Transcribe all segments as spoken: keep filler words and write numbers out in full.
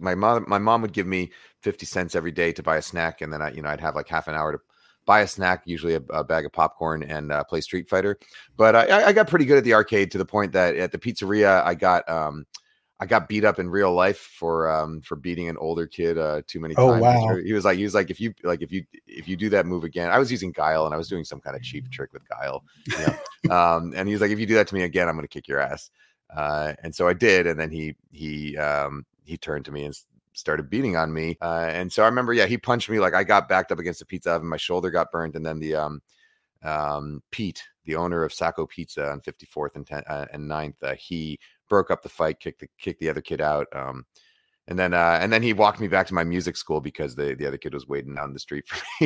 my mom, my mom would give me fifty cents every day to buy a snack. And then I, you know, I'd have like half an hour to buy a snack, usually a, a bag of popcorn, and uh, play Street Fighter. But I, I got pretty good at the arcade to the point that at the pizzeria, I got, um, I got beat up in real life for um for beating an older kid uh too many Oh, times. wow. He was like he was like if you like if you if you do that move again. I was using Guile and I was doing some kind of cheap trick with Guile. You know? um and he was like, if you do that to me again, I'm gonna kick your ass. Uh and so I did, and then he he um he turned to me and started beating on me. Uh and so I remember, yeah, he punched me, like I got backed up against the pizza oven, my shoulder got burned, and then the um um Pete, the owner of Sacco Pizza on fifty-fourth and ten, uh, and ninth, uh, he broke up the fight, kicked the kicked the other kid out, um, and then uh, and then he walked me back to my music school because the the other kid was waiting down the street for me.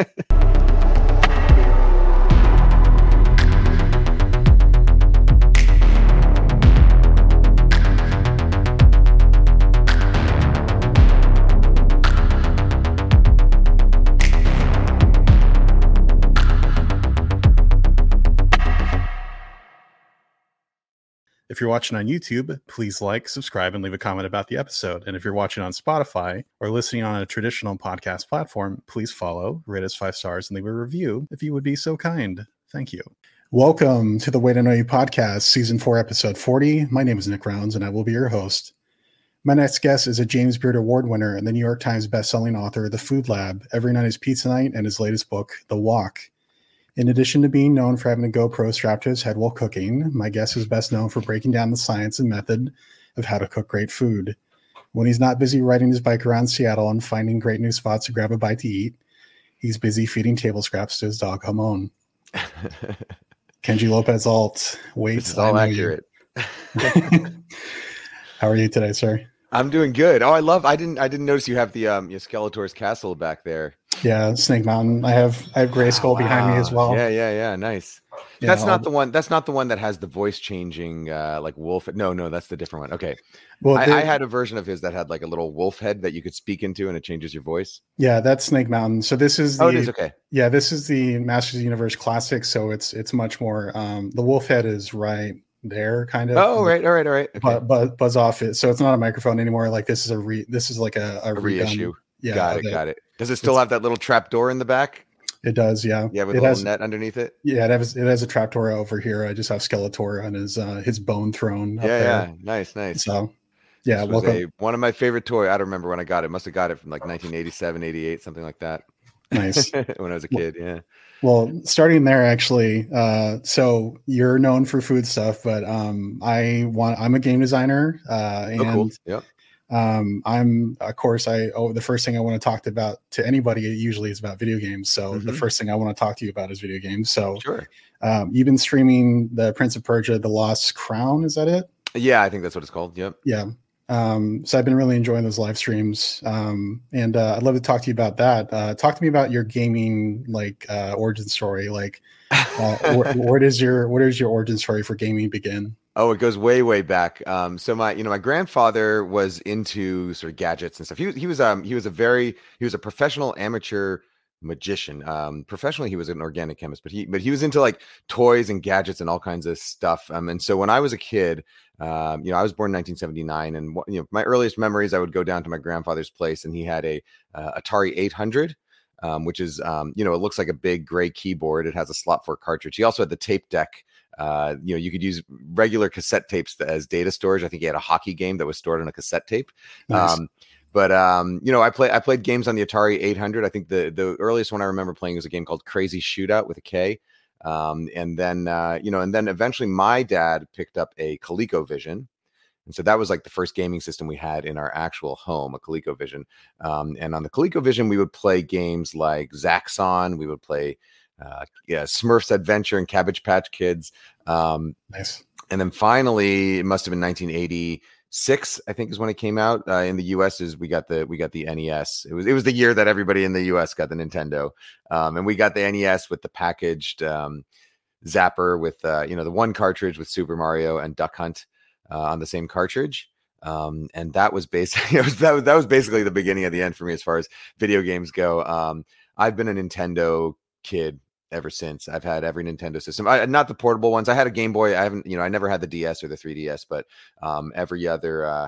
If you're watching on YouTube, please like, subscribe, and leave a comment about the episode. And if you're watching on Spotify or listening on a traditional podcast platform, please follow, rate us five stars, and leave a review if you would be so kind. Thank you. Welcome to the Way to Know You podcast, season four, episode forty. My name is Nick Rounds, and I will be your host. My next guest is a James Beard Award winner and the New York Times bestselling author of The Food Lab, Every Night is Pizza Night, and his latest book, The Walk. In addition to being known for having a GoPro strapped to his head while cooking, my guest is best known for breaking down the science and method of how to cook great food. When he's not busy riding his bike around Seattle and finding great new spots to grab a bite to eat, he's busy feeding table scraps to his dog, Hamon. Kenji Lopez Alt. Wait, this is all accurate. How are you today, sir? I'm doing good. Oh, I love. I didn't. I didn't notice you have the um your Skeletor's castle back there. Yeah, Snake Mountain. I have. I have Gray Skull oh, wow. behind me as well. Yeah, yeah, yeah. Nice. Yeah, that's not I'll, the one. That's not the one that has the voice changing, uh, like wolf. No, no, that's the different one. Okay. Well, I, I had a version of his that had like a little wolf head that you could speak into, and it changes your voice. Yeah, that's Snake Mountain. So this is. The, oh, it is okay. Yeah, this is the Masters of the Universe Classic. So it's it's much more. Um, the wolf head is right there, kind of. Oh, right, all right, all right. Okay. But, but buzz off it. So it's not a microphone anymore. Like this is a re. This is like a, a, a reissue. Yeah, got it, that, got it. Does it still have that little trap door in the back? It does, yeah. Yeah, with it a little has, net underneath it. Yeah, it has it has a trapdoor over here. I just have Skeletor on his uh, his bone throne. Yeah, there. yeah, nice, nice. So, yeah, this was a, one of my favorite toy. I don't remember when I got it. Must have got it from like nineteen eighty-seven, eighty-eight, something like that. Nice. When I was a kid, yeah. Well, starting there, actually. Uh, so you're known for food stuff, but um, I want. I'm a game designer, uh, and. Oh, cool. Yep. Um, I'm, of course, I, oh, the first thing I want to talk about to anybody usually is about video games. So mm-hmm. the first thing I want to talk to you about is video games. So sure. Um, you've been streaming the Prince of Persia, The Lost Crown. Is that it? Yeah, I think that's what it's called. Yep. Yeah. Um, so I've been really enjoying those live streams. Um, and, uh, I'd love to talk to you about that. Uh, talk to me about your gaming, like, uh, origin story. Like, uh, where, where does your, where does your origin story for gaming begin? Oh, it goes way, way back. Um, so my, you know, my grandfather was into sort of gadgets and stuff. He was, he was, um, he was a very, he was a professional amateur magician. Um, professionally, he was an organic chemist, but he, but he was into like toys and gadgets and all kinds of stuff. Um, and so when I was a kid, um, you know, I was born in nineteen seventy-nine, and you know, my earliest memories, I would go down to my grandfather's place, and he had a uh, Atari eight hundred. Um, which is, um, you know, it looks like a big gray keyboard. It has a slot for a cartridge. He also had the tape deck. Uh, you know, you could use regular cassette tapes as data storage. I think he had a hockey game that was stored on a cassette tape. Nice. Um, but, um, you know, I play, I played games on the Atari eight hundred. I think the, the earliest one I remember playing was a game called Crazy Shootout with a K. Um, and then, uh, you know, and then eventually my dad picked up a ColecoVision. And so that was like the first gaming system we had in our actual home, a ColecoVision. Um, and on the ColecoVision, we would play games like Zaxxon. We would play uh, yeah, Smurfs Adventure and Cabbage Patch Kids. Um, nice. And then finally, it must have been nineteen eighty-six, I think, is when it came out. Uh, in the U S, is we got the we got the N E S. It was it was the year that everybody in the U S got the Nintendo, um, and we got the N E S with the packaged um, Zapper with uh, you know the one cartridge with Super Mario and Duck Hunt. Uh, on the same cartridge, um, and that was basically that was that was basically the beginning of the end for me as far as video games go. Um, I've been a Nintendo kid ever since. I've had every Nintendo system, I, not the portable ones. I had a Game Boy. I haven't, you know, I never had the D S or the three D S, but um, every other uh,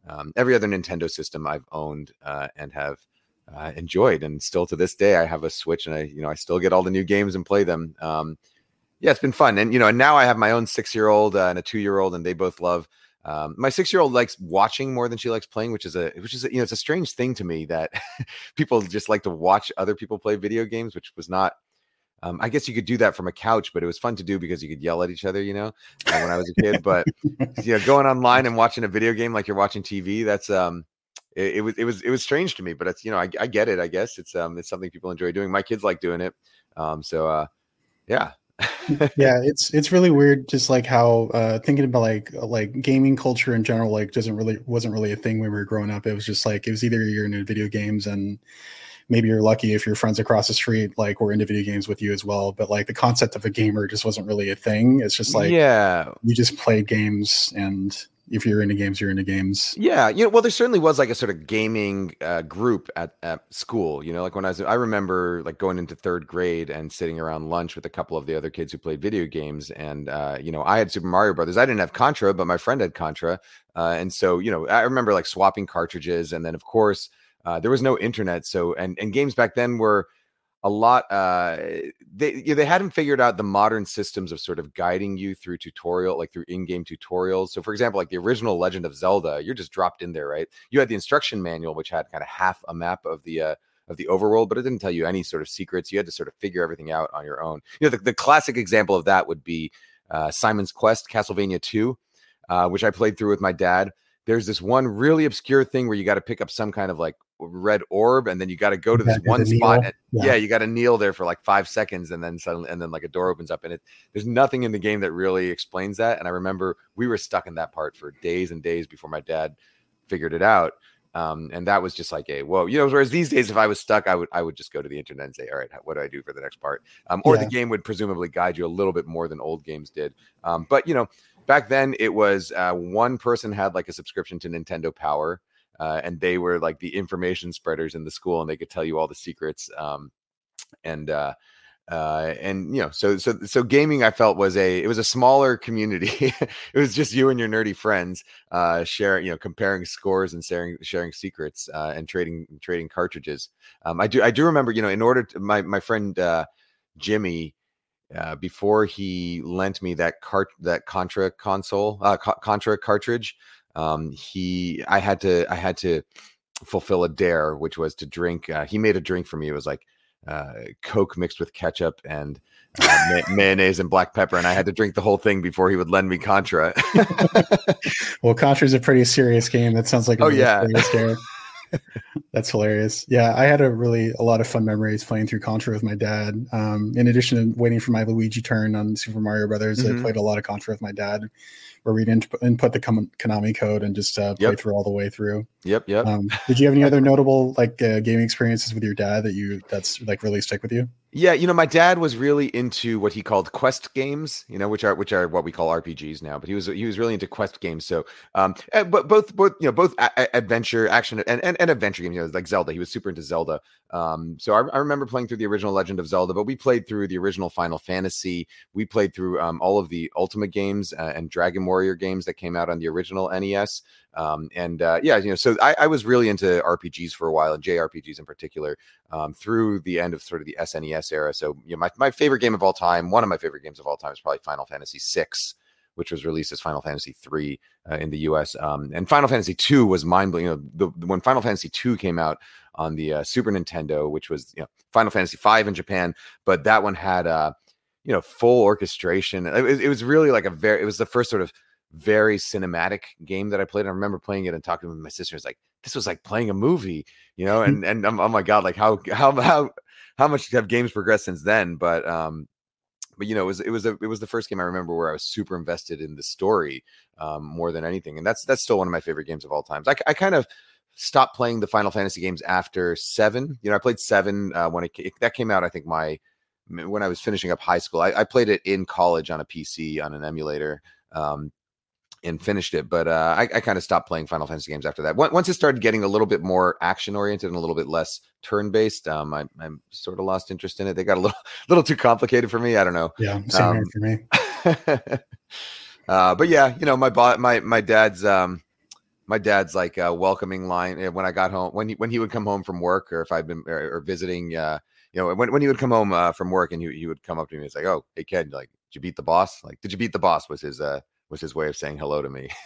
um, every other Nintendo system I've owned uh, and have uh, enjoyed, and still to this day I have a Switch, and I you know I still get all the new games and play them. Um, yeah, it's been fun, and you know, and now I have my own six year old uh, and a two year old, and they both love. Um, my six year old likes watching more than she likes playing, which is a which is a, you know it's a strange thing to me that people just like to watch other people play video games, which was not. Um, I guess you could do that from a couch, but it was fun to do because you could yell at each other, you know, uh, when I was a kid. But you know, going online and watching a video game like you're watching T V, that's um, it, it was it was it was strange to me. But it's you know, I, I get it. I guess it's um, it's something people enjoy doing. My kids like doing it. Um, so uh, yeah. Yeah, it's it's really weird, just like how uh thinking about like like gaming culture in general like doesn't really wasn't really a thing when we were growing up. It was just like it was either you're into video games, and maybe you're lucky if your friends across the street like were into video games with you as well, but like the concept of a gamer just wasn't really a thing. It's just like, yeah, you just played games, and if you're into games, you're into games. Yeah, you know, well, there certainly was like a sort of gaming uh, group at, at school. You know, like when I was, I remember like going into third grade and sitting around lunch with a couple of the other kids who played video games. And uh, you know, I had Super Mario Brothers. I didn't have Contra, but my friend had Contra, uh, and so you know, I remember like swapping cartridges. And then, of course, uh, there was no internet, so and and games back then were a lot uh they you know, they hadn't figured out the modern systems of sort of guiding you through tutorial, like through in-game tutorials. So for example, like the original Legend of Zelda, you're just dropped in there, right? You had the instruction manual, which had kind of half a map of the uh of the overworld, but it didn't tell you any sort of secrets. You had to sort of figure everything out on your own. You know, the, the classic example of that would be uh Simon's Quest, Castlevania two, uh which I played through with my dad. There's this one really obscure thing where you got to pick up some kind of like red orb, and then you got to go to this yeah, one spot. And, yeah. yeah, you got to kneel there for like five seconds, and then suddenly, and then like a door opens up, and it there's nothing in the game that really explains that. And I remember we were stuck in that part for days and days before my dad figured it out. Um, and that was just like a whoa, you know. Whereas these days, if I was stuck, I would I would just go to the internet and say, all right, what do I do for the next part? Um, or yeah. the game would presumably guide you a little bit more than old games did. Um, but you know. Back then, it was uh, one person had like a subscription to Nintendo Power, uh, and they were like the information spreaders in the school, and they could tell you all the secrets. Um, and uh, uh, and you know, so so so gaming, I felt was a it was a smaller community. It was just you and your nerdy friends uh, sharing, you know, comparing scores and sharing sharing secrets uh, and trading trading cartridges. Um, I do I do remember, you know, in order to my my friend uh, Jimmy. Uh, before he lent me that cart that Contra console, uh, co- Contra cartridge, um, he I had to I had to fulfill a dare, which was to drink. Uh, he made a drink for me. It was like uh, Coke mixed with ketchup and uh, ma- mayonnaise and black pepper, and I had to drink the whole thing before he would lend me Contra. Well, Contra is a pretty serious game. That sounds like a oh really yeah. serious dare. That's hilarious. Yeah, I had a really a lot of fun memories playing through Contra with my dad. Um, in addition to waiting for my Luigi turn on Super Mario Brothers, mm-hmm. I played a lot of Contra with my dad, where we'd input, input the Konami code and just uh, play yep. through all the way through. Yep, yep. Um, did you have any other notable like uh, gaming experiences with your dad that you that's like really stick with you? Yeah, you know, my dad was really into what he called quest games, you know, which are which are what we call R P Gs now. But he was he was really into quest games. So, um, but both both you know both a- a- adventure, action, and, and and adventure games. You know, like Zelda. He was super into Zelda. Um, so I, I remember playing through the original Legend of Zelda, but we played through the original Final Fantasy. We played through um, all of the Ultimate games uh, and Dragon Warrior games that came out on the original N E S. Um, and uh, yeah, you know, so I, I was really into R P Gs for a while, and J R P Gs in particular, um, through the end of sort of the S N E S era. So, you know, my, my favorite game of all time, one of my favorite games of all time is probably Final Fantasy six, which was released as Final Fantasy three uh, in the U S. Um, and Final Fantasy two was mind-blowing. You know, the, when Final Fantasy two came out on the uh, Super Nintendo, which was, you know, Final Fantasy five in Japan, but that one had, uh, you know, full orchestration. It, it was really like a very, it was the first sort of very cinematic game that I played. I remember playing it and talking with my sisters, like, this was like playing a movie, you know, and, and um, oh my God, like how, how, how, how much have games progressed since then? But, um, but you know, it was, it was, a, it was the first game I remember where I was super invested in the story, um, more than anything. And that's, that's still one of my favorite games of all times. I, I kind of stopped playing the Final Fantasy games after seven. You know, I played seven, uh, when it, it that came out, I think my, when I was finishing up high school. I, I played it in college on a P C on an emulator, um, and finished it. But uh, I, I kind of stopped playing Final Fantasy games after that. Once it started getting a little bit more action oriented and a little bit less turn based, um, I, I sort of lost interest in it. They got a little, little too complicated for me. I don't know. Yeah, same um, here for me. uh, but yeah, you know, my my my dad's um, my dad's like a welcoming line uh, when I got home, when he when he would come home from work, or if I'd been or, or visiting, uh, you know, when when he would come home uh, from work, and he he would come up to me and he's like, "Oh, hey Ken, like, did you beat the boss? Like, did you beat the boss?" Was his uh was his way of saying hello to me.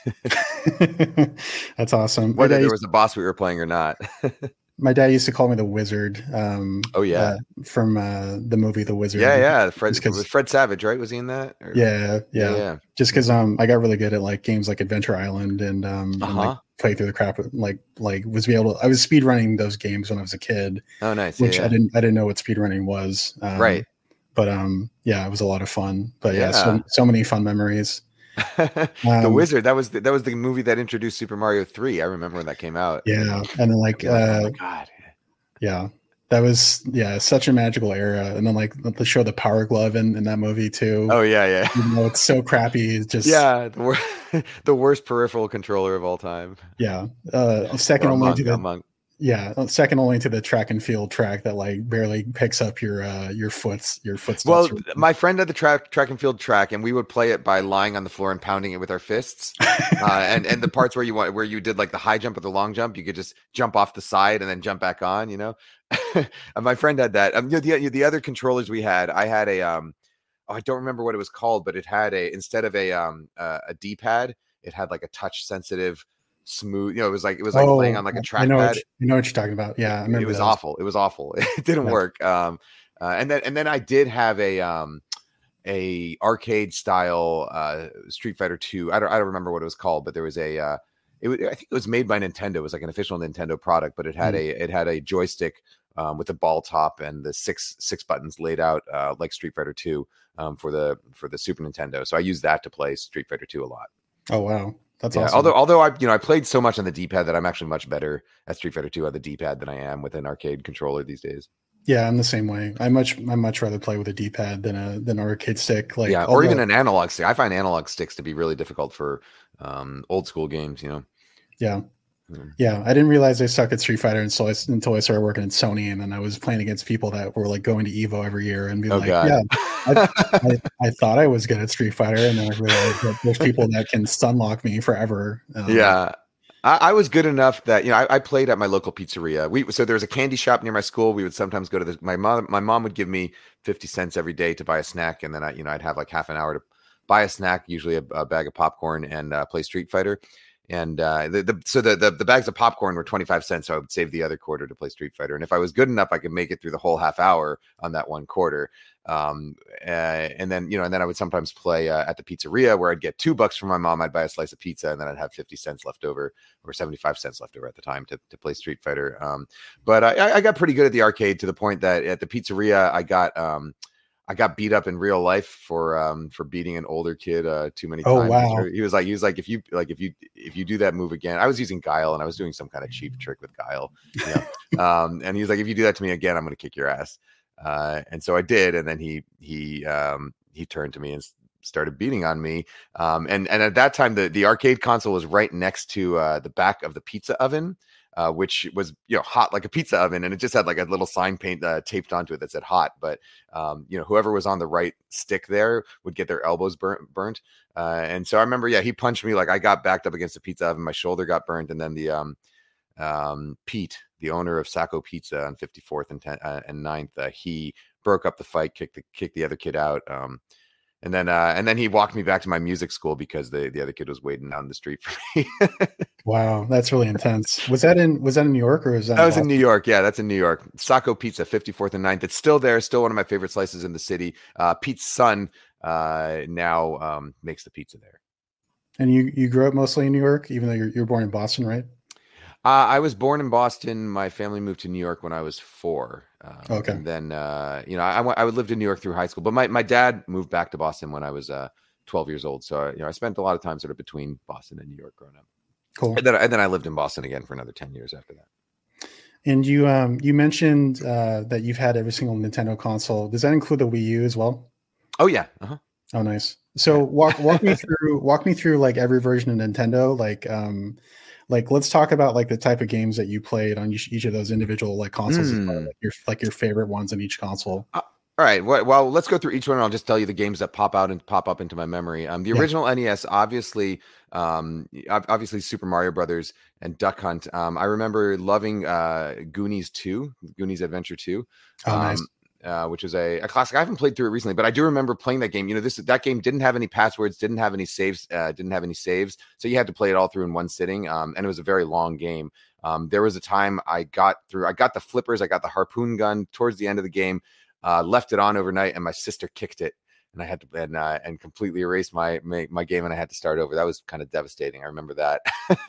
That's awesome. Whether there was a boss we were playing or not. My dad used to call me the Wizard. Um, oh yeah, uh, from uh, the movie The Wizard. Yeah, yeah. Fred was Fred Savage, right? Was he in that? Or... Yeah, yeah, yeah. Just because um, I got really good at like games like Adventure Island and um, uh-huh. and, like play through the crap. Like like was be able to. I was speed running those games when I was a kid. Oh, nice. Which yeah, I yeah. didn't I didn't know what speed running was. Um, right. But um, yeah, it was a lot of fun. But yeah, yeah so so many fun memories. the um, Wizard, that was the, that was the movie that introduced Super Mario three. I remember when that came out. Yeah, and then like, uh, oh my god, yeah, that was yeah such a magical era. And then like the show the Power Glove in, in that movie too. Oh yeah, yeah. You know, it's so crappy. It's just yeah, the, wor- the worst peripheral controller of all time. Yeah, uh, second only monk, to the monk. Yeah, second only to the track and field track that like barely picks up your uh, your foots your footsteps. Well, my friend had the track track and field track, and we would play it by lying on the floor and pounding it with our fists. uh, and and the parts where you want where you did like the high jump or the long jump, you could just jump off the side and then jump back on. You know, and my friend had that. Um, the the other controllers we had, I had a um, oh, I don't remember what it was called, but it had a instead of a um uh, a D pad, it had like a touch sensitive. Smooth, you know, it was like it was like oh, laying on like a trackpad. I know what you, you know what you're talking about. Yeah, I remember. It was those. awful. It was awful. It didn't yeah. work. Um, uh, and then and then I did have a um a arcade style uh Street Fighter two. I don't I don't remember what it was called, but there was a uh, it was, I think it was made by Nintendo. It was like an official Nintendo product, but it had mm. a it had a joystick um, with a ball top and the six six buttons laid out uh, like Street Fighter two um, for the for the Super Nintendo. So I used that to play Street Fighter two a lot. Oh wow. That's yeah, awesome. Although, although I, you know, I played so much on the D-pad that I'm actually much better at Street Fighter two on the D-pad than I am with an arcade controller these days. Yeah, I'm the same way. I much, I much rather play with a D-pad than a than an arcade stick. Like, yeah, or even an analog stick. I find analog sticks to be really difficult for um, old school games. You know. Yeah. Mm. Yeah, I didn't realize I suck at Street Fighter until I, until I started working at Sony, and then I was playing against people that were like going to Evo every year and being oh, like, God. "Yeah, I, I, I thought I was good at Street Fighter," and then I realized that there's people that can stun lock me forever. Um, yeah, I, I was good enough that you know I, I played at my local pizzeria. We so there was a candy shop near my school. We would sometimes go to the my mom. My mom would give me fifty cents every day to buy a snack, and then I you know I'd have like half an hour to buy a snack, usually a, a bag of popcorn, and uh, play Street Fighter. And uh, the, the so the, the the bags of popcorn were twenty-five cents, so I would save the other quarter to play Street Fighter. And if I was good enough, I could make it through the whole half hour on that one quarter. Um, uh, and then you know, and then I would sometimes play uh, at the pizzeria where I'd get two bucks from my mom. I'd buy a slice of pizza, and then I'd have fifty cents left over, or seventy-five cents left over at the time to to play Street Fighter. Um, but I, I got pretty good at the arcade to the point that at the pizzeria I got. Um, I got beat up in real life for um for beating an older kid uh too many oh, times. Wow. He was like he was like if you like if you if you do that move again. I was using Guile and I was doing some kind of cheap trick with Guile. You know? um and he was like, if you do that to me again, I'm gonna kick your ass. Uh and so I did, and then he he um he turned to me and started beating on me. Um and and at that time the the arcade console was right next to uh the back of the pizza oven. Uh, which was, you know, hot like a pizza oven, and it just had like a little sign paint uh, taped onto it that said hot. But, um, you know, whoever was on the right stick there would get their elbows burnt. burnt. Uh, and so I remember, yeah, he punched me, like I got backed up against the pizza oven, my shoulder got burnt, and then the um, um, Pete, the owner of Sacco Pizza on fifty-fourth and ten, uh, and ninth, uh, he broke up the fight, kicked the kicked the other kid out. Um, And then, uh, and then he walked me back to my music school because the, the other kid was waiting down the street for me. Wow, that's really intense. Was that in was that in New York or was that? That in was Boston? in New York. Yeah, that's in New York. Sacco Pizza, fifty-fourth and ninth. It's still there. Still one of my favorite slices in the city. Uh, Pete's son uh, now um, makes the pizza there. And you you grew up mostly in New York, even though you're you're born in Boston, right? Uh, I was born in Boston. My family moved to New York when I was four. Um, okay. And then, uh, you know, I, I lived in New York through high school, but my, my dad moved back to Boston when I was uh, twelve years old. So, you know, I spent a lot of time sort of between Boston and New York growing up. Cool. And then, and then I lived in Boston again for another ten years after that. And you um, you mentioned uh, that you've had every single Nintendo console. Does that include the Wii U as well? Oh, yeah. Uh-huh. Oh, nice. So walk walk me through walk me through like every version of Nintendo. Like, um, like let's talk about like the type of games that you played on each, each of those individual like consoles. Mm. As well, like your like your favorite ones on each console. Uh, All right. Well, well, let's go through each one. And I'll just tell you the games that pop out and pop up into my memory. Um, the Yeah. original N E S, obviously, um, ob- obviously Super Mario Brothers and Duck Hunt. Um, I remember loving uh, Goonies two, Goonies Adventure two, Oh, um, nice. uh, which is a, a classic. I haven't played through it recently, but I do remember playing that game. You know, this that game didn't have any passwords, didn't have any saves, uh, didn't have any saves, so you had to play it all through in one sitting. Um, and it was a very long game. Um, there was a time I got through. I got the flippers, I got the harpoon gun towards the end of the game. Uh, left it on overnight, and my sister kicked it, and I had to and uh, and completely erase my, my my game, and I had to start over. That was kind of devastating. I remember that.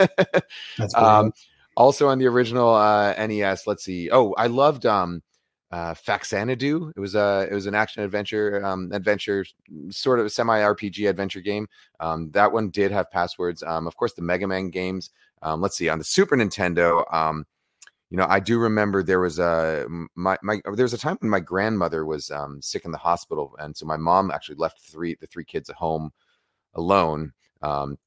That's um, also on the original uh, N E S, let's see. Oh, I loved um, uh, Faxanadu. It was a it was an action adventure um, adventure sort of semi R P G adventure game. Um, that one did have passwords. Um, of course, the Mega Man games. Um, let's see on the Super Nintendo. Um, You know, I do remember there was a my my there was a time when my grandmother was um, sick in the hospital, and so my mom actually left three the three kids at home alone um,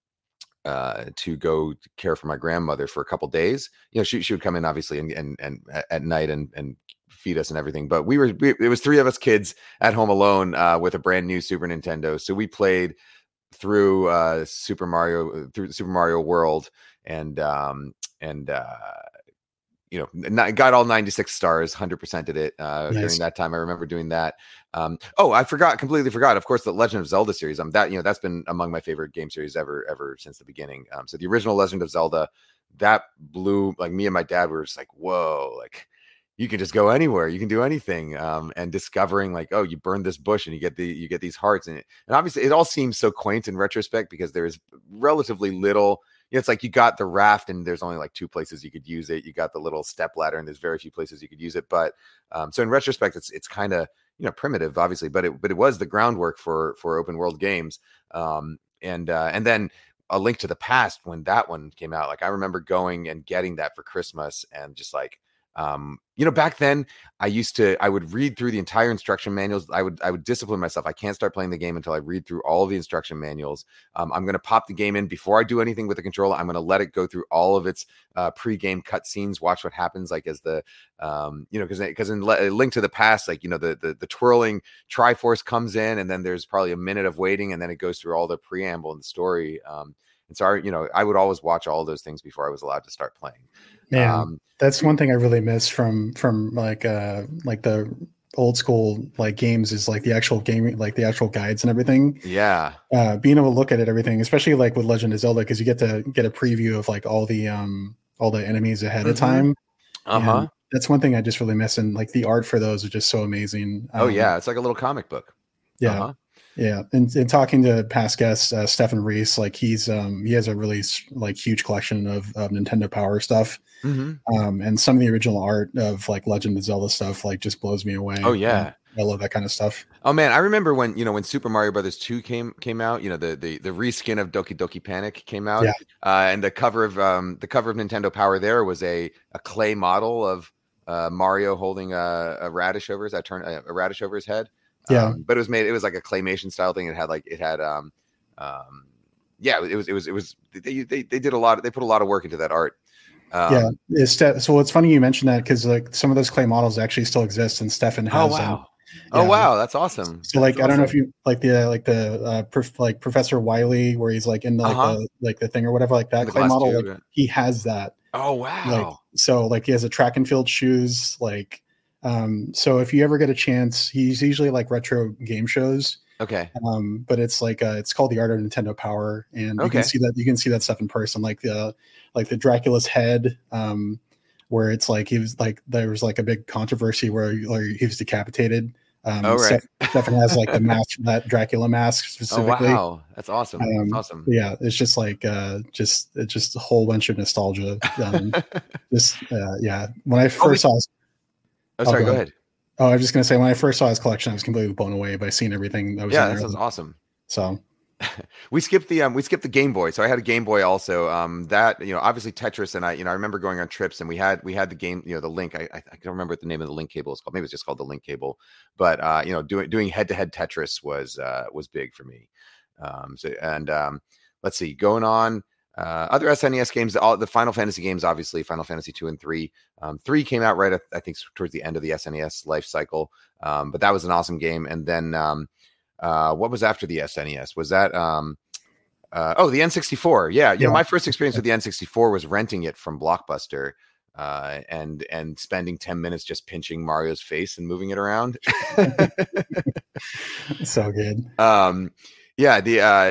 uh, to go care for my grandmother for a couple days. You know, she she would come in obviously and and, and at night and and feed us and everything. But we were we, it was three of us kids at home alone uh, with a brand new Super Nintendo, so we played through uh, Super Mario through the Super Mario World and um, and. Uh, you know, not, got all ninety-six stars, one hundred percent did it uh, Nice. during that time. I remember doing that. Um, oh, I forgot, completely forgot. Of course, the Legend of Zelda series. Um, that, you know, that's been among my favorite game series ever, ever since the beginning. Um, so the original Legend of Zelda, that blew, like me and my dad were just like, whoa, like you can just go anywhere. You can do anything. Um, and discovering like, oh, you burn this bush and you get the, you get these hearts. And, it, and obviously it all seems so quaint in retrospect because there's relatively little. It's like you got the raft and there's only like two places you could use it. You got the little step ladder and there's very few places you could use it. But um, so in retrospect, it's it's kind of, you know, primitive, obviously, but it but it was the groundwork for for open world games. Um, and uh, and then A Link to the Past, when that one came out, like I remember going and getting that for Christmas and just like, um, you know, back then I used to, I would read through the entire instruction manuals. I would, I would discipline myself. I can't start playing the game until I read through all of the instruction manuals. Um, I'm going to pop the game in before I do anything with the controller. I'm going to let it go through all of its uh, pre-game cutscenes, watch what happens. Like as the, um, you know, cause, cause in Le- Link to the Past, like, you know, the, the, the twirling Triforce comes in and then there's probably a minute of waiting and then it goes through all the preamble and the story. Um, and so, I, you know, I would always watch all of those things before I was allowed to start playing. Man, Um, that's one thing I really miss from from like uh like the old school like games is like the actual gaming, like the actual guides and everything. yeah. Uh, being able to look at it, everything, especially like with Legend of Zelda, because you get to get a preview of like all the um all the enemies ahead mm-hmm. of time. Uh-huh. And that's one thing I just really miss, and like the art for those are just so amazing. Um, oh yeah, it's like a little comic book. Yeah. Uh-huh. Yeah, and, and talking to past guests, uh, Stefan Reese, like he's um he has a really like huge collection of, of Nintendo Power stuff, mm-hmm. um, and some of the original art of like Legend of Zelda stuff like just blows me away. Oh yeah, um, I love that kind of stuff. Oh man, I remember when you know when Super Mario Brothers two came came out. You know the the the reskin of Doki Doki Panic came out, Yeah. uh, and the cover of um the cover of Nintendo Power there was a a clay model of uh, Mario holding a, a radish over his I turn a, a radish over his head. Yeah, um, but it was made. It was like a claymation style thing. It had like it had um um yeah. It was it was it was they they, they did a lot. They put a lot of work into that art. Um, yeah. It's Ste- so it's funny you mentioned that because like some of those clay models actually still exist, and Stefan has. Oh them. wow. Oh Yeah. wow, that's awesome. So like That's I don't know awesome. if you like the like the uh prof, like Professor Wiley where he's like in the, like Uh-huh. the like the thing or whatever like that The clay glass model tube, like yeah. he has that. Oh Like wow. so like he has a track and field shoes like um so if you ever get a chance, he's usually like retro game shows. Okay. Um but it's like uh it's called The Art of Nintendo Power, and you Okay. can see that you can see that stuff in person, like the like the Dracula's head, um where it's like he was like there was like a big controversy where, where he was decapitated. Um, Oh right. Steph- Stefan has like the mask, that Dracula mask Oh specifically. wow, that's awesome. Um, That's awesome. Yeah, it's just like uh, just it's just a whole bunch of nostalgia. Um, just uh, yeah, when I first we- saw, his, oh sorry, go go ahead. ahead. oh, I was just gonna say when I first saw his collection, I was completely blown away by seeing everything that was Yeah, in that there. sounds awesome. So We skipped the um we skipped the Game Boy. So I had a Game Boy also. Um that you know obviously Tetris, and I you know I remember going on trips and we had we had the game, you know the link. I I, I don't remember what the name of the link cable is called. Maybe it's just called the link cable. But uh you know doing doing head to head Tetris was uh was big for me. Um so and um let's see going on. Uh, other S N E S games, all the Final Fantasy games, obviously Final Fantasy two and three. Um, three came out right at, I think, towards the end of the S N E S life cycle. Um, but that was an awesome game. And then um, uh, what was after the S N E S? Was that um, uh, oh the N sixty-four? Yeah, you Yeah. know, my first experience with the N sixty-four was renting it from Blockbuster. Uh, and and spending ten minutes just pinching Mario's face and moving it around. So good. Um, yeah, the uh,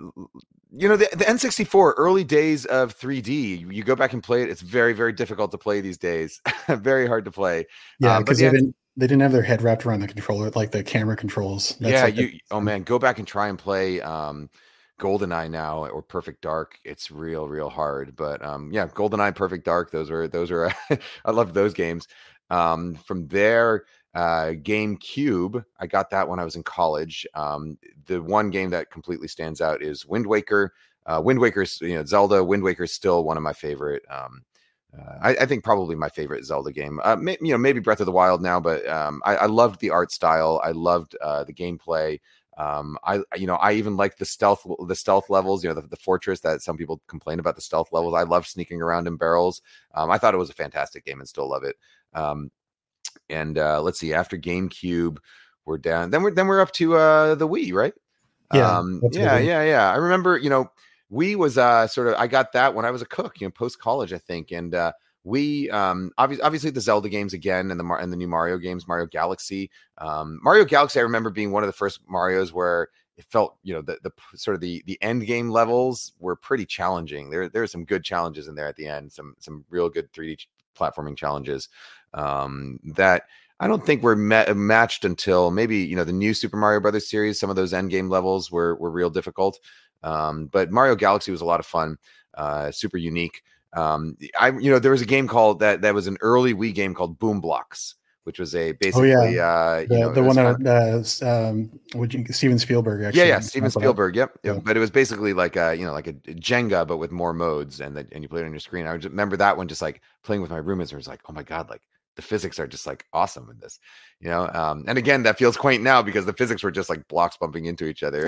you know the, the N sixty-four early days of three D. You go back and play it; it's very very difficult to play these days. Very hard to play. Yeah, um, because the they N- didn't they didn't have their head wrapped around the controller, like the camera controls. That's yeah, like you. the, Oh man, go back and try and play um, GoldenEye now or Perfect Dark. It's real real hard. But um, yeah, GoldenEye, Perfect Dark. Those are those are. I love those games. Um, from there. Uh, GameCube, I got that when I was in college. Um, the one game that completely stands out is Wind Waker. Uh, Wind Waker's, you know, Zelda. Wind Waker is still one of my favorite. Um, uh, I, I think probably my favorite Zelda game. Uh, may, you know, maybe Breath of the Wild now, but um, I, I loved the art style. I loved uh, the gameplay. Um, I, you know, I even liked the stealth, the stealth levels. You know, the, the fortress that some people complain about the stealth levels. I love sneaking around in barrels. Um, I thought it was a fantastic game and still love it. Um, And uh, let's see, after GameCube, we're down. Then we're then we're up to uh, the Wii, right? Yeah, Um, yeah, yeah, yeah. I remember, you know, Wii was uh, sort of. I got that when I was a cook, you know, post college, I think. And uh, Wii, um, obviously, obviously, the Zelda games again, and the Mar- and the new Mario games, Mario Galaxy. Um, Mario Galaxy, I remember being one of the first Mario's where it felt, you know, the the sort of the the end game levels were pretty challenging. There there were some good challenges in there at the end. Some some real good three D platforming challenges. Um, that I don't think were met, matched until maybe, you know, the new Super Mario Brothers series. Some of those end game levels were were real difficult. Um, but Mario Galaxy was a lot of fun, uh, super unique. Um, I, you know, there was a game called that that was an early Wii game called Boom Blocks, which was a basically, oh, yeah. uh, you the, know, the one kind that uh, um, would you, Steven Spielberg actually. yeah, yeah, Steven Spielberg. Yep. Yeah. Yeah. But it was basically like a, you know, like a Jenga, but with more modes, and that, and you played it on your screen. I would just remember that one, just like playing with my roommates, and it was like, oh my god, like the physics are just like awesome in this, you know. Um, and again, that feels quaint now because the physics were just like blocks bumping into each other.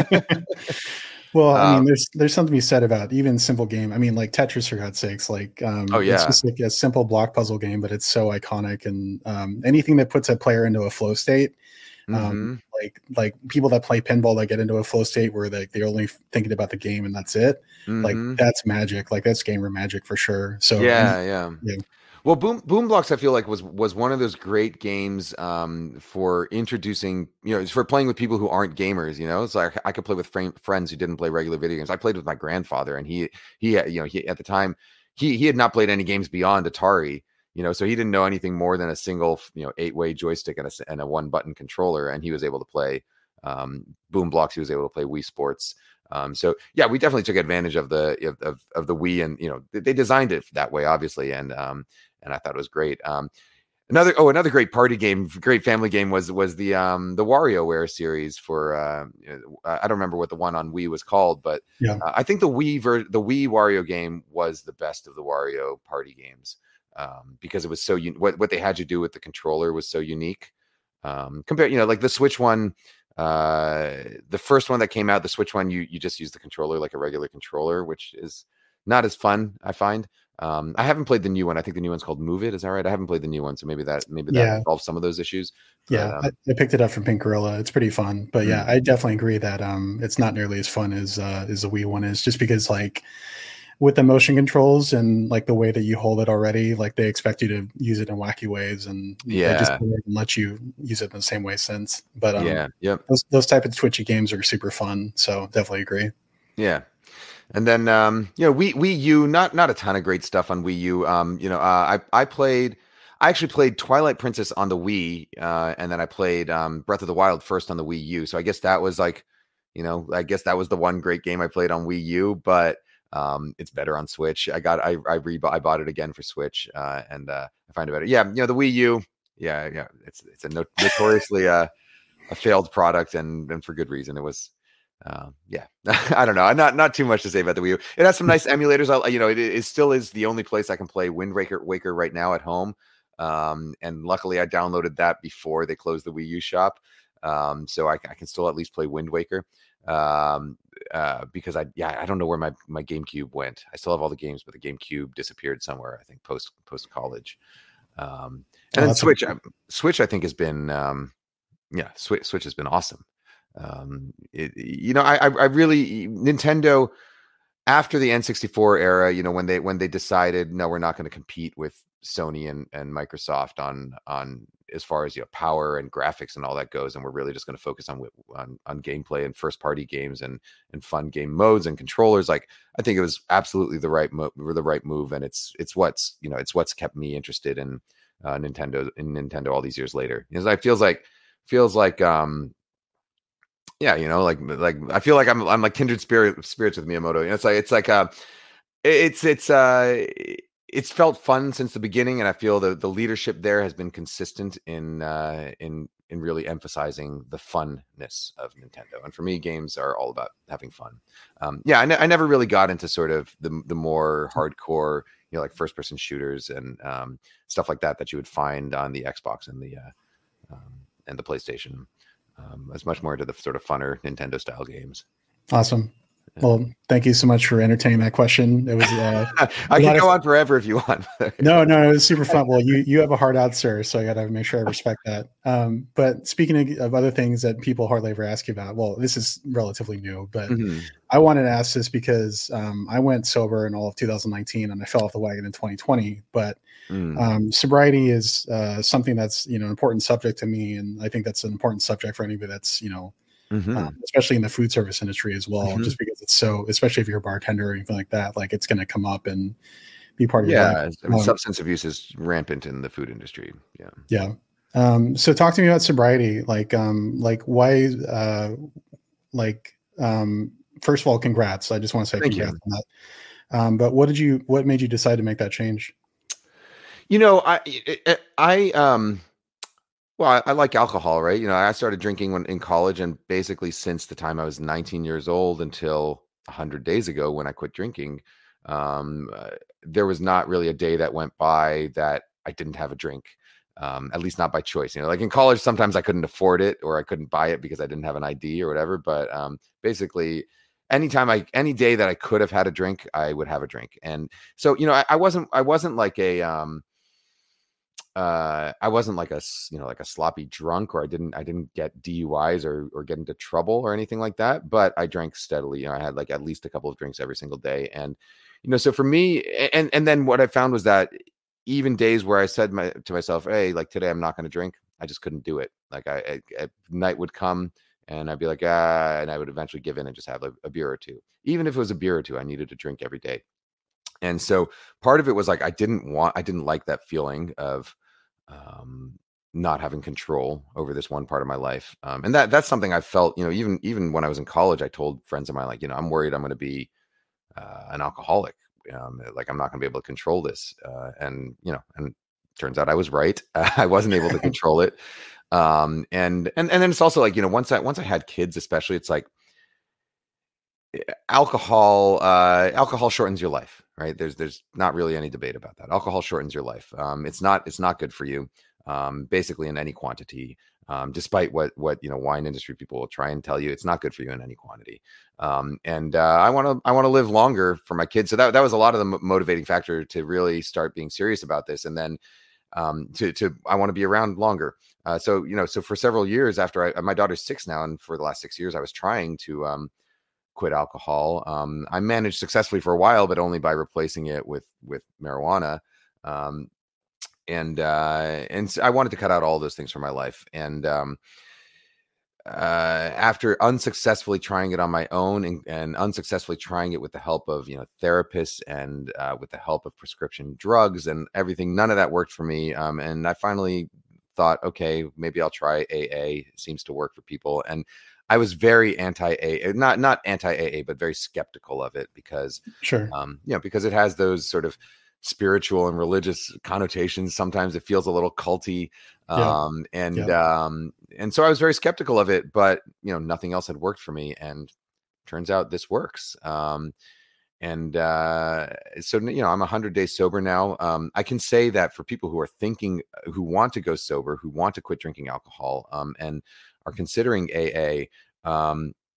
Well, I mean, Um, there's there's something to be said about even simple game. I mean, like Tetris, for God's sakes, like um, Oh, yeah. it's just like a simple block puzzle game, but it's so iconic. And um, anything that puts a player into a flow state, um, mhm. like like people that play pinball that get into a flow state where they they're only thinking about the game and that's it. Like Mhm. that's magic. Like that's gamer magic for sure. So Yeah, and- yeah. yeah. Well, Boom Boom Blocks, I feel like was was one of those great games um, for introducing, you know, for playing with people who aren't gamers. You know, it's like I could play with fr- friends who didn't play regular video games. I played with my grandfather, and he he had- you know he at the time he he had not played any games beyond Atari. You know, so he didn't know anything more than a single, you know, eight way joystick and a s- and a one button controller, and he was able to play um, Boom Blocks. He was able to play Wii Sports. Um, so yeah, we definitely took advantage of the of, of of the Wii, and you know they, they designed it that way, obviously, and um, and I thought it was great. Um, another oh, another great party game, great family game was was the um the WarioWare series for uh, I don't remember what the one on Wii was called, but Yeah. uh, I think the Wii ver- the Wii Wario game was the best of the Wario party games um, because it was so un- what what they had you do with the controller was so unique. Um, compared, you know, like the Switch one, uh, the first one that came out, the Switch one, you you just use the controller like a regular controller, which is not as fun, I find. Um, I haven't played the new one. I think the new one's called Move It. Is that right? I haven't played the new one, so maybe that maybe that Yeah. solves some of those issues. Yeah, But, um, I, I picked it up from Pink Gorilla. It's pretty fun, but yeah, Mm. I definitely agree that um, it's not nearly as fun as uh, as the Wii one is, just because like with the motion controls and like the way that you hold it already, like they expect you to use it in wacky ways, and they just Yeah. don't let you use it in the same way since. But um, yeah, yep, those those type of twitchy games are super fun, so definitely agree. yeah. And then um, you know, Wii Wii U, not not a ton of great stuff on Wii U. Um, you know, uh, I I played, I actually played Twilight Princess on the Wii, uh, and then I played um, Breath of the Wild first on the Wii U. So I guess that was like, you know, I guess that was the one great game I played on Wii U. But um, it's better on Switch. I got I I re I bought it again for Switch, uh, and uh, I find it better. Yeah, you know, the Wii U. Yeah, yeah, it's it's a not- notoriously uh, a failed product, and and for good reason. It was. Uh, yeah, I don't know. Not not too much to say about the Wii U. It has some nice emulators. I, you know, it, it still is the only place I can play Wind Waker Waker right now at home. Um, and luckily, I downloaded that before they closed the Wii U shop, um, so I, I can still at least play Wind Waker. Um, uh, because I yeah I don't know where my my GameCube went. I still have all the games, but the GameCube disappeared somewhere. I think post post college. Um, and Oh, then that's Switch, a- um, Switch I think has been um, yeah Switch Switch has been awesome. Um, it, you know, I I I really Nintendo after the N sixty-four era, you know, when they when they decided no, we're not going to compete with Sony and and Microsoft on on as far as you know power and graphics and all that goes, and we're really just going to focus on on on gameplay and first party games and and fun game modes and controllers. Like I think it was absolutely the right mo- the right move, and it's it's what's you know it's what's kept me interested in uh, Nintendo in Nintendo all these years later. Because it feels like feels like um yeah, you know, like like I feel like I'm I'm like kindred spirit spirits with Miyamoto. You know, it's like it's like uh it's it's uh it's felt fun since the beginning, and I feel the the leadership there has been consistent in uh in in really emphasizing the funness of Nintendo. And for me, games are all about having fun. Um yeah, I, ne- I never really got into sort of the the more hardcore, you know, like first person shooters and um stuff like that that you would find on the Xbox and the uh um, and the PlayStation. Um, I was much more into the sort of funner Nintendo style games. Awesome. Well, thank you so much for entertaining that question. It was uh, I could go on forever if you want. no, no, it was super fun. Well, you you have a heart out, sir, so I got to make sure I respect that. Um, but speaking of, of other things that people hardly ever ask you about, well, this is relatively new, but mm-hmm. I wanted to ask this because um, I went sober in all of two thousand nineteen and I fell off the wagon in twenty twenty. But mm. um, sobriety is uh, something that's you know an important subject to me, and I think that's an important subject for anybody that's you know. Mm-hmm. Um, especially in the food service industry as well, mm-hmm. just because it's so, especially if you're a bartender or anything like that, like it's going to come up and be part of yeah, your life. I mean, um, substance abuse is rampant in the food industry. Yeah. Yeah. Um, so talk to me about sobriety. Like, um, like why, uh, like, um, first of all, congrats. I just want to say Thank congrats you. on that. Um, but what did you, what made you decide to make that change? You know, I, I, um, Well, I, I like alcohol, right? You know, I started drinking when in college, and basically since the time I was nineteen years old until one hundred days ago when I quit drinking, um, uh, there was not really a day that went by that I didn't have a drink, um, at least not by choice. You know, like in college, sometimes I couldn't afford it or I couldn't buy it because I didn't have an I D or whatever. But um, basically, anytime I, any day that I could have had a drink, I would have a drink. And so, you know, I, I wasn't, I wasn't like a, um, uh I wasn't like a you know like a sloppy drunk, or I didn't I didn't get D U Is or or get into trouble or anything like that, but I drank steadily. You know, I had like at least a couple of drinks every single day. And you know, so for me, and and then what I found was that even days where I said my, to myself, hey, like today I'm not going to drink, I just couldn't do it. Like I, I, I night would come and I'd be like, ah, and I would eventually give in and just have a, a beer or two. Even if it was a beer or two, I needed to drink every day. And so part of it was like I didn't want I didn't like that feeling of um not having control over this one part of my life. Um and that that's something I felt, you know, even even when I was in college, I told friends of mine, like, you know, I'm worried I'm going to be uh, an alcoholic. Um like I'm not going to be able to control this. Uh and you know, and turns out I was right. I wasn't able to control it. Um and and and then it's also like, you know, once I once I had kids, especially, it's like alcohol uh alcohol shortens your life, right? There's there's not really any debate about that. Alcohol shortens your life. Um it's not it's not good for you, um basically in any quantity. Um despite what what you know wine industry people will try and tell you, it's not good for you in any quantity. Um and uh I want to I want to live longer for my kids. So that that was a lot of the motivating factor to really start being serious about this. And then um to to I want to be around longer. Uh so you know so for several years after I my daughter's six now, and for the last six years I was trying to um quit alcohol. Um, I managed successfully for a while, but only by replacing it with with marijuana. Um, and uh, and so I wanted to cut out all those things from my life. And um, uh, after unsuccessfully trying it on my own, and, and unsuccessfully trying it with the help of you know therapists and uh, with the help of prescription drugs and everything, none of that worked for me. Um, and I finally thought, okay, maybe I'll try A A. It seems to work for people. And I was very anti-A A, not not anti-A A, but very skeptical of it because, sure, um, you know, because it has those sort of spiritual and religious connotations. Sometimes it feels a little culty, um, yeah. and yeah. um, and so I was very skeptical of it. But you know, nothing else had worked for me, and turns out this works. Um, and uh, so you know, I'm a hundred days sober now. Um, I can say that for people who are thinking, who want to go sober, who want to quit drinking alcohol, um, and are considering A A, um,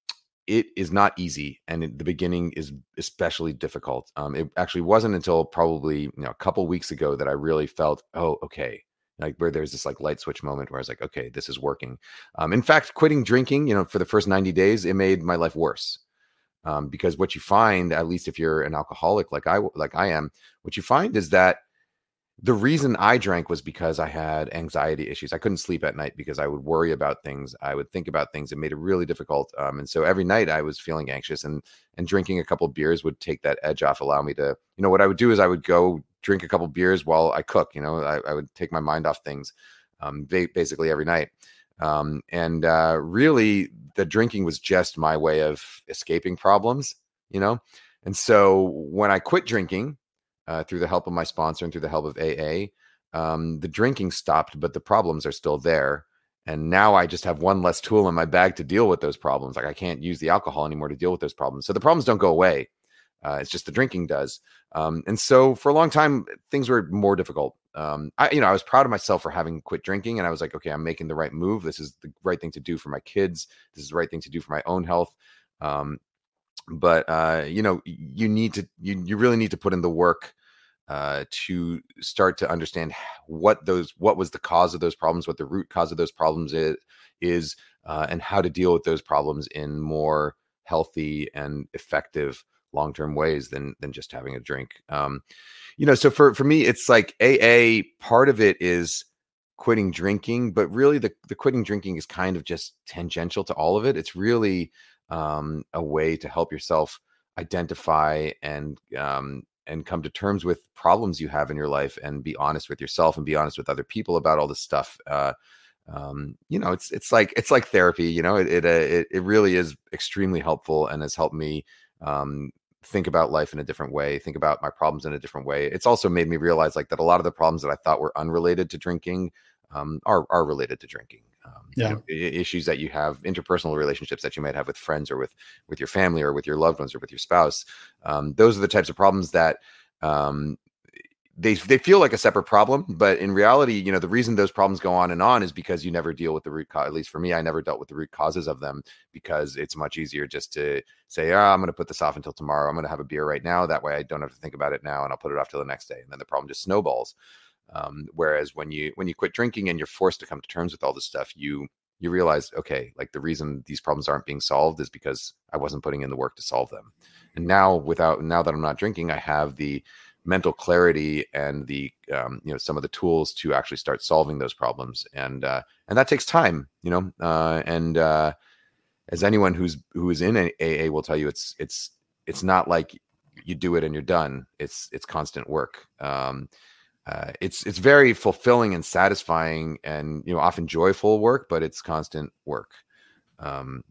it is not easy, and it, the beginning is especially difficult. Um, it actually wasn't until probably you know a couple weeks ago that I really felt, oh, okay, like where there's this like light switch moment where I was like, okay, this is working. Um, in fact, quitting drinking, you know, for the first ninety days, it made my life worse. Um, because what you find, at least if you're an alcoholic like I like I am, what you find is that the reason I drank was because I had anxiety issues. I couldn't sleep at night because I would worry about things. I would think about things. It made it really difficult. Um, and so every night I was feeling anxious, and and drinking a couple of beers would take that edge off, allow me to, you know, what I would do is I would go drink a couple of beers while I cook. You know, I, I would take my mind off things, um, ba- basically every night. Um, and uh, really, the drinking was just my way of escaping problems, you know? And so when I quit drinking, uh, through the help of my sponsor and through the help of A A, um, the drinking stopped, but the problems are still there. And now I just have one less tool in my bag to deal with those problems. Like I can't use the alcohol anymore to deal with those problems. So the problems don't go away. Uh, it's just the drinking does. Um, and so for a long time, things were more difficult. Um, I, you know, I was proud of myself for having quit drinking, and I was like, okay, I'm making the right move. This is the right thing to do for my kids. This is the right thing to do for my own health. Um, but, uh, you know, you need to, you, you really need to put in the work uh, to start to understand what those, what was the cause of those problems, what the root cause of those problems is, is uh, and how to deal with those problems in more healthy and effective long-term ways than than just having a drink. Um, you know, so for for me, it's like A A. Part of it is quitting drinking, but really the the quitting drinking is kind of just tangential to all of it. It's really um, a way to help yourself identify and um, and come to terms with problems you have in your life, and be honest with yourself and be honest with other people about all this stuff. Uh, um, you know, it's it's like it's like therapy. You know, it it uh, it, it really is extremely helpful and has helped me um, think about life in a different way, think about my problems in a different way. It's also made me realize like that a lot of the problems that I thought were unrelated to drinking um, are, are related to drinking. Um, yeah. You know, issues that you have, interpersonal relationships that you might have with friends or with, with your family or with your loved ones or with your spouse. Um, those are the types of problems that um, they they feel like a separate problem, but in reality, you know, the reason those problems go on and on is because you never deal with the root cause. At least for me, I never dealt with the root causes of them, because it's much easier just to say, oh, I'm going to put this off until tomorrow. I'm going to have a beer right now. That way I don't have to think about it now, and I'll put it off till the next day. And then the problem just snowballs. Um, whereas when you, when you quit drinking and you're forced to come to terms with all this stuff, you, you realize, okay, like the reason these problems aren't being solved is because I wasn't putting in the work to solve them. And now without, now that I'm not drinking, I have the mental clarity and the um, you know, some of the tools to actually start solving those problems, and uh, and that takes time, you know. Uh, and uh, as anyone who's who is in A A will tell you, it's it's it's not like you do it and you're done. It's it's constant work. Um, uh, it's it's very fulfilling and satisfying, and you know, often joyful work, but it's constant work. Um,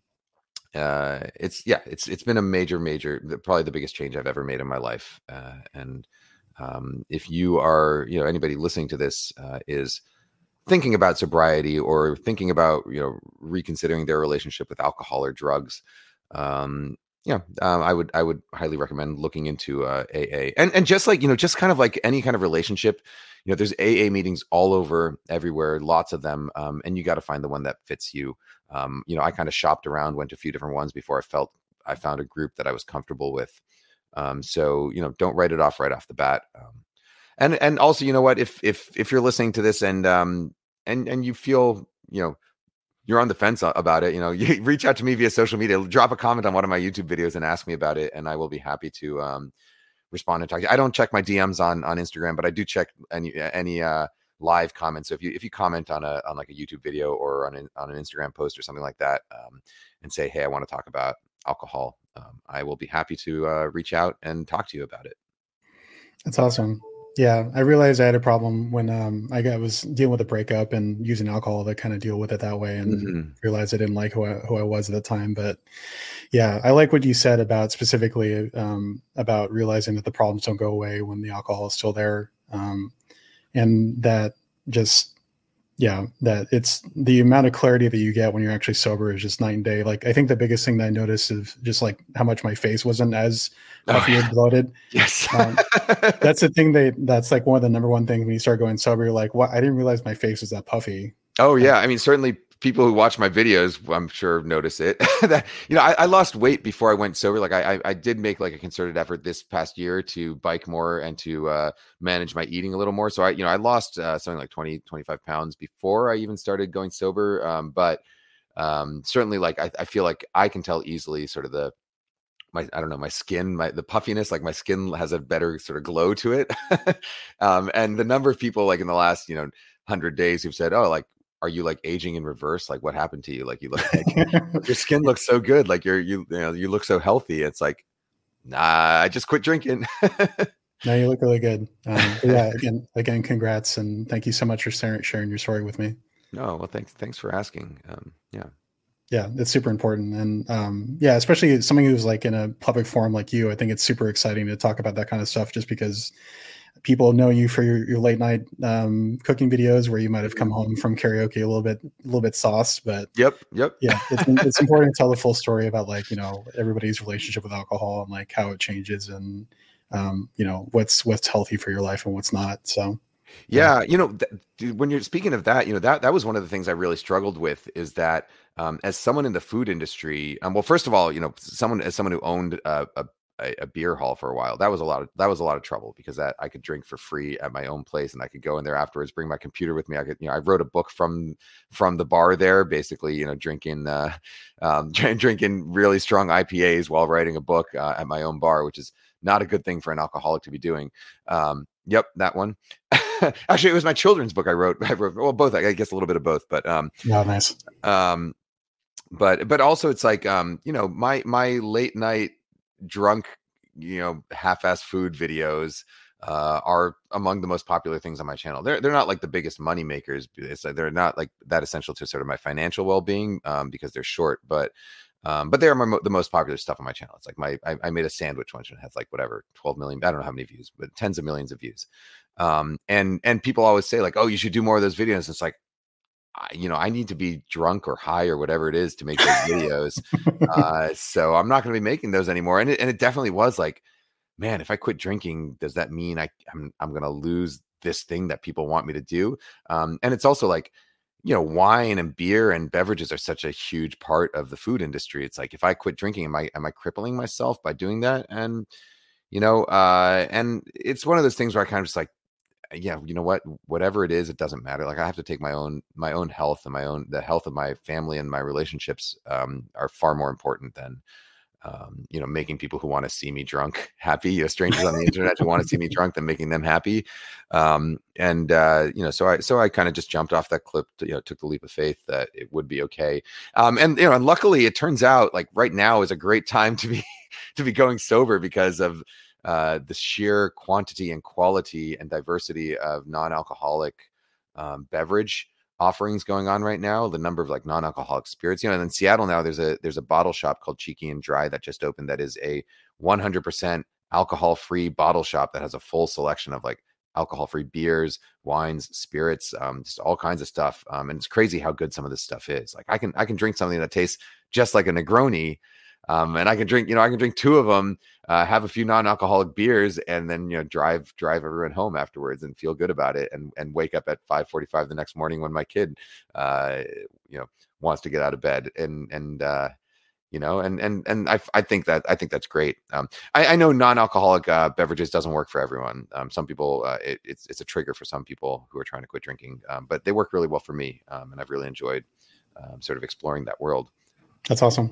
uh, it's yeah, it's it's been a major, major, probably the biggest change I've ever made in my life, uh, and. Um, if you are, you know, anybody listening to this uh, is thinking about sobriety or thinking about, you know, reconsidering their relationship with alcohol or drugs, um, yeah, um, I would, I would highly recommend looking into uh, A A. And and just like, you know, just kind of like any kind of relationship, you know, there's A A meetings all over, everywhere, lots of them, um, and you got to find the one that fits you. Um, you know, I kind of shopped around, went to a few different ones before I felt I found a group that I was comfortable with. Um, so, you know, don't write it off right off the bat. Um, and, and also, you know what, if, if, if you're listening to this and, um, and, and you feel, you know, you're on the fence about it, you know, you reach out to me via social media, drop a comment on one of my YouTube videos and ask me about it. And I will be happy to, um, respond and talk to you. I don't check my D Ms on, on Instagram, but I do check any, any, uh, live comments. So if you, if you comment on a, on like a YouTube video or on an, on an Instagram post or something like that, um, and say, hey, I want to talk about alcohol, um, I will be happy to uh, reach out and talk to you about it. That's awesome. Yeah, I realized I had a problem when um, I got, was dealing with a breakup and using alcohol to kind of deal with it that way, and mm-hmm. realized I didn't like who I, who I was at the time. But yeah, I like what you said about specifically um, about realizing that the problems don't go away when the alcohol is still there, um, and that just yeah, that it's the amount of clarity that you get when you're actually sober is just night and day. Like, I think the biggest thing that I noticed is just like how much my face wasn't as puffy oh, yeah. and bloated. Yes. um, that's the thing that that's like one of the number one things when you start going sober, you're like, what? I didn't realize my face was that puffy. Oh yeah. I mean, certainly people who watch my videos, I'm sure notice it. that you know, I, I lost weight before I went sober. Like I, I, I did make like a concerted effort this past year to bike more and to uh, manage my eating a little more. So I, you know, I lost uh, something like twenty, twenty-five pounds before I even started going sober. Um, but um, certainly, like I, I feel like I can tell easily, sort of the my I don't know my skin, my the puffiness, like my skin has a better sort of glow to it. um, and the number of people like in the last you know hundred days who've said, oh, like, are you like aging in reverse? Like what happened to you? Like you look like your skin looks so good. Like you're, you, you know, you look so healthy. It's like, nah, I just quit drinking. No, you look really good. Um, but yeah, again, again, congrats. And thank you so much for sharing, sharing your story with me. No, well, thanks. Thanks for asking. Um, yeah. Yeah, it's super important. And um, yeah, especially somebody who's like in a public forum like you, I think it's super exciting to talk about that kind of stuff just because people know you for your, your late night um, cooking videos where you might have come home from karaoke a little bit, a little bit sauced, but yep. Yep. Yeah, it's, it's important to tell the full story about like, you know, everybody's relationship with alcohol and like how it changes and, um, you know, what's, what's healthy for your life and what's not. So, yeah, you know, th- dude, when you're speaking of that, you know, that, that was one of the things I really struggled with is that um, as someone in the food industry, um, well, first of all, you know, someone, as someone who owned a, a A, a beer hall for a while, that was a lot of that was a lot of trouble because that I could drink for free at my own place and I could go in there afterwards, bring my computer with me. I could, you know, I wrote a book from from the bar there, basically, you know, drinking uh, um, drinking really strong I P As while writing a book uh, at my own bar, which is not a good thing for an alcoholic to be doing. Um, yep, that one. Actually, it was my children's book I wrote. I wrote well, both. I guess a little bit of both, but um, yeah, nice. Um, but but also it's like um, you know, my my late night drunk, you know, half-assed food videos uh, are among the most popular things on my channel. They're they're not like the biggest money makers. It's like they're not like that essential to sort of my financial well-being um, because they're short, but um, but they are my, mo- the most popular stuff on my channel. It's like my I, I made a sandwich once and it has like whatever twelve million. I don't know how many views, but tens of millions of views. Um, and and people always say like, oh, you should do more of those videos. It's like, I, you know, I need to be drunk or high or whatever it is to make those videos. uh, so I'm not going to be making those anymore. And it, and it definitely was like, man, if I quit drinking, does that mean I, I'm, I'm going to lose this thing that people want me to do? Um, and it's also like, you know, wine and beer and beverages are such a huge part of the food industry. It's like, if I quit drinking, am I, am I crippling myself by doing that? And, you know, uh, and it's one of those things where I kind of just like, yeah, you know what, whatever it is, it doesn't matter. Like I have to take my own, my own health and my own, the health of my family and my relationships um, are far more important than, um, you know, making people who want to see me drunk happy, you know, strangers on the internet who want to see me drunk, than making them happy. Um, and, uh, you know, so I, so I kind of just jumped off that clip, to, you know, took the leap of faith that it would be okay. Um, and, you know, and luckily it turns out like right now is a great time to be, to be going sober because of, uh, the sheer quantity and quality and diversity of non-alcoholic um, beverage offerings going on right now. The number of like non-alcoholic spirits, you know, and in Seattle now there's a there's a bottle shop called Cheeky and Dry that just opened that is a one hundred percent alcohol-free bottle shop that has a full selection of like alcohol-free beers, wines, spirits, um, just all kinds of stuff. Um, and it's crazy how good some of this stuff is. Like I can I can drink something that tastes just like a Negroni. Um, and I can drink, you know, I can drink two of them, uh, have a few non-alcoholic beers, and then, you know, drive, drive everyone home afterwards and feel good about it, and and wake up at five forty-five the next morning when my kid, uh, you know, wants to get out of bed, and and uh, you know, and and and I I think that I think that's great. Um, I, I know non-alcoholic uh, beverages doesn't work for everyone. Um, some people, uh, it, it's it's a trigger for some people who are trying to quit drinking, um, but they work really well for me, um, and I've really enjoyed um, sort of exploring that world. That's awesome.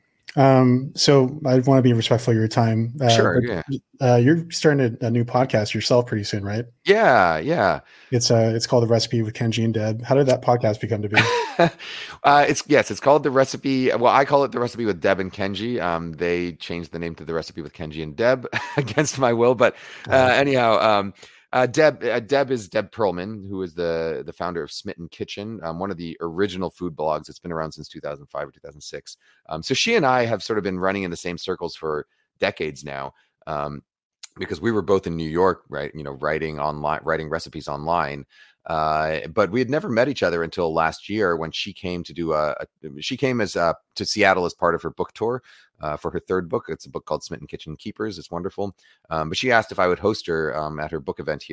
Um, so I want to be respectful of your time. Uh, sure. But, Yeah. uh, you're starting a, a new podcast yourself pretty soon, right? Yeah. Yeah. It's uh it's called The Recipe with Kenji and Deb. How did that podcast become to be? uh, it's yes, it's called The Recipe. Well, I call it The Recipe with Deb and Kenji. Um, they changed the name to The Recipe with Kenji and Deb against my will. But uh, uh-huh. anyhow, um, Uh, Deb, uh, Deb is Deb Perlman, who is the the founder of Smitten Kitchen, um, one of the original food blogs. It's been around since two thousand five or two thousand six. Um, so she and I have sort of been running in the same circles for decades now, um, because we were both in New York, right? You know, writing online, writing recipes online. Uh, but we had never met each other until last year when she came to do a, a she came as uh to Seattle as part of her book tour uh, for her third book. It's a book called Smitten Kitchen Keepers. It's wonderful. Um, but she asked if I would host her um, at her book event here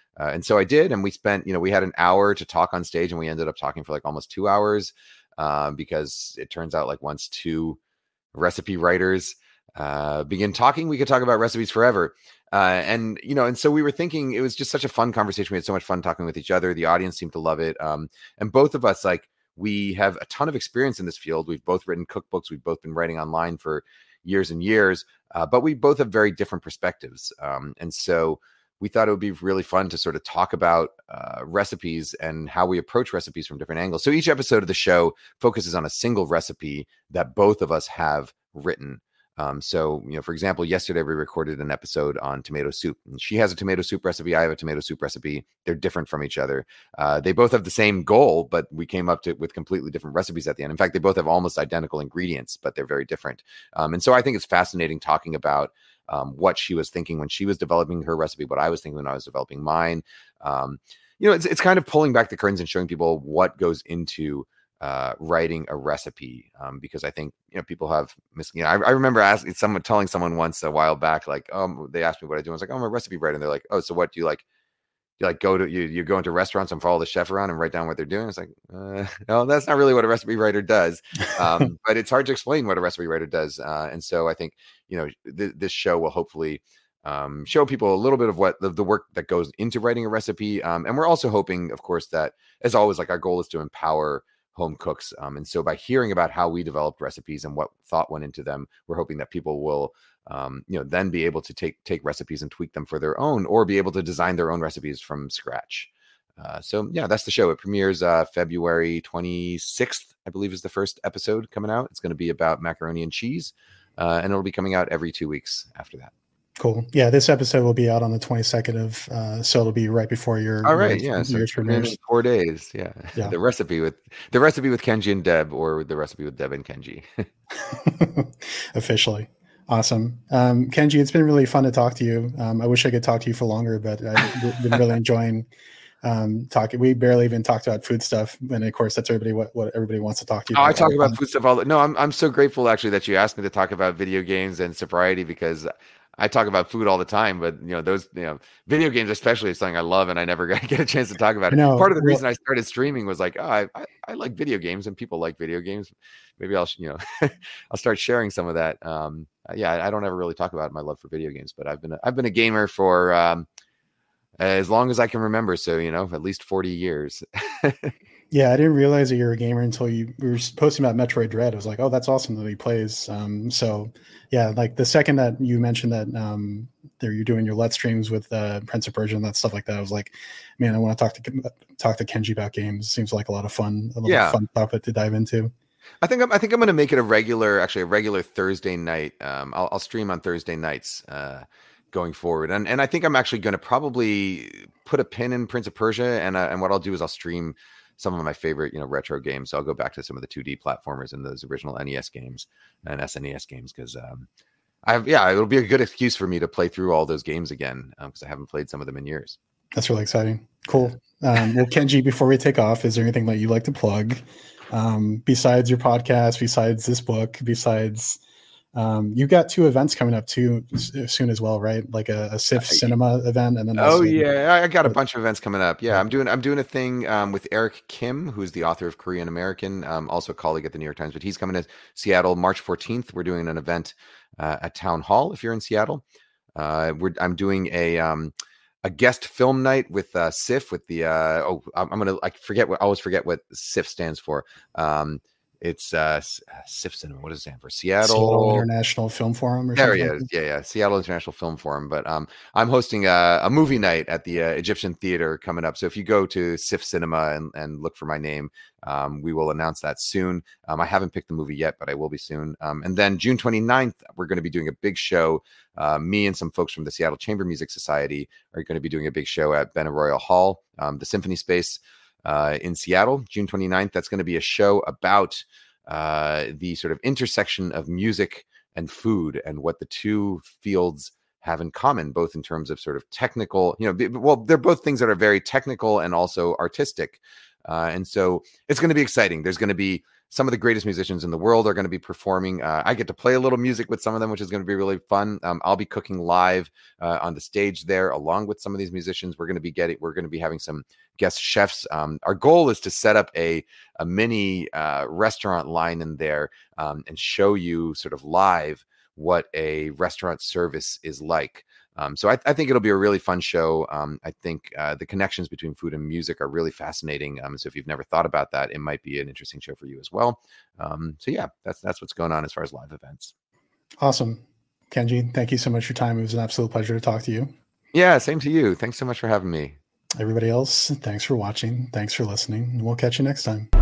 Uh, and so I did, and we spent, you know, we had an hour to talk on stage, and we ended up talking for like almost two hours um, because it turns out like once two recipe writers uh, begin talking, we could talk about recipes forever. Uh, and, you know, and so we were thinking it was just such a fun conversation. We had so much fun talking with each other. The audience seemed to love it. Um, and both of us, like, we have a ton of experience in this field. We've both written cookbooks. We've both been writing online for years and years, uh, but we both have very different perspectives. Um, and so we thought it would be really fun to sort of talk about uh, recipes and how we approach recipes from different angles. So each episode of the show focuses on a single recipe that both of us have written. Um, so, you know, for example, yesterday we recorded an episode on tomato soup. And she has a tomato soup recipe. I have a tomato soup recipe. They're different from each other. Uh, they both have the same goal, but we came up to with completely different recipes at the end. In fact, they both have almost identical ingredients, but they're very different. Um, and so I think it's fascinating talking about um, what she was thinking when she was developing her recipe, what I was thinking when I was developing mine. Um, you know, it's it's kind of pulling back the curtains and showing people what goes into uh, writing a recipe, um, because I think, you know, people have mis- you know, I, I remember asking someone, telling someone once a while back, like, um, they asked me what I do. I was like, oh, I'm a recipe writer. And they're like, oh, so what do you like? You like go to, you, you go into restaurants and follow the chef around and write down what they're doing. It's like, uh, no, that's not really what a recipe writer does. Um, but it's hard to explain what a recipe writer does. Uh, and so I think, you know, th- this show will hopefully um, show people a little bit of what the, the work that goes into writing a recipe. Um, and we're also hoping, of course, that as always, like, our goal is to empower home cooks. Um, and so by hearing about how we developed recipes and what thought went into them, we're hoping that people will, um, you know, then be able to take, take recipes and tweak them for their own, or be able to design their own recipes from scratch. Uh, so yeah, that's the show. It premieres uh, February twenty-sixth, I believe, is the first episode coming out. It's going to be about macaroni and cheese, uh, and it'll be coming out every two weeks after that. Cool. Yeah, this episode will be out on the twenty-second of, uh, so it'll be right before your. All right, your, yeah, so your premieres in four days. Yeah, yeah. the recipe with the recipe with Kenji and Deb, or the recipe with Deb and Kenji. Officially, awesome. Um, Kenji, it's been really fun to talk to you. Um, I wish I could talk to you for longer, but I've been really enjoying um, talking. We barely even talked about food stuff, and of course, that's everybody what, what everybody wants to talk to you. Oh, about. I talk about food stuff all the. No, I'm I'm so grateful actually that you asked me to talk about video games and sobriety, because I talk about food all the time, but you know, those, you know, video games especially is something I love, and I never get a chance to talk about it. No, Part of the well, reason I started streaming was like, oh, I, I, I like video games, and people like video games. Maybe I'll, you know, I'll start sharing some of that. Um, yeah, I don't ever really talk about my love for video games, but I've been a, I've been a gamer for um, as long as I can remember. So, you know, at least forty years. Yeah, I didn't realize that you were a gamer until you were posting about Metroid Dread. I was like, oh, that's awesome that he plays. Um, so, yeah, like the second that you mentioned that um, there you're doing your Let's streams with uh, Prince of Persia and that stuff like that, I was like, man, I want to talk to talk to Kenji about games. Seems like a lot of fun, a little yeah. fun topic to dive into. I think I'm, I think I'm going to make it a regular, actually a regular Thursday night. Um, I'll, I'll stream on Thursday nights uh, going forward, and and I think I'm actually going to probably put a pin in Prince of Persia, and uh, and what I'll do is I'll stream some of my favorite, you know, retro games. So I'll go back to some of the two D platformers and those original N E S games and S N E S games, because um, I have, yeah, it'll be a good excuse for me to play through all those games again, because um, I haven't played some of them in years. That's really exciting. Cool. Um, well, Kenji, before we take off, is there anything that you'd like to plug um, besides your podcast, besides this book, besides um, you've got two events coming up too soon as well, right? Like a, a S I F Cinema event, and then oh yeah, I got a bunch of events coming up. Yeah, I'm doing I'm doing a thing um, with Eric Kim, who's the author of Korean American, um, also a colleague at the New York Times, but he's coming to Seattle March fourteenth. We're doing an event uh, at Town Hall if you're in Seattle. Uh, we're I'm doing a um, a guest film night with uh, S I F with the uh, oh I'm, I'm gonna I forget what I always forget what S I F stands for. Um, It's uh, S I F Cinema. What does it stand for? Seattle, Seattle International Film Forum. Or there something he like is. Yeah, yeah. Seattle International Film Forum. But um, I'm hosting a, a movie night at the uh, Egyptian Theater coming up. So if you go to S I F Cinema and, and look for my name, um, we will announce that soon. Um, I haven't picked the movie yet, but I will be soon. Um, and then June twenty-ninth, we're going to be doing a big show. Uh, me and some folks from the Seattle Chamber Music Society are going to be doing a big show at Benaroya Hall, um, the Symphony Space uh, in Seattle, June twenty-ninth. That's going to be a show about uh, the sort of intersection of music and food and what the two fields have in common, both in terms of sort of technical, you know, well, they're both things that are very technical and also artistic. Uh, and so it's going to be exciting. There's going to be some of the greatest musicians in the world are going to be performing. Uh, I get to play a little music with some of them, which is going to be really fun. Um, I'll be cooking live uh, on the stage there, along with some of these musicians. We're going to be getting, we're going to be having some guest chefs. Um, our goal is to set up a a mini uh, restaurant line in there um, and show you sort of live what a restaurant service is like. Um, so I, I think it'll be a really fun show. Um, I think uh, the connections between food and music are really fascinating. Um, so if you've never thought about that, it might be an interesting show for you as well. Um, so yeah, that's that's what's going on as far as live events. Awesome. Kenji, thank you so much for your time. It was an absolute pleasure to talk to you. Yeah, same to you. Thanks so much for having me. Everybody else, thanks for watching. Thanks for listening. We'll catch you next time.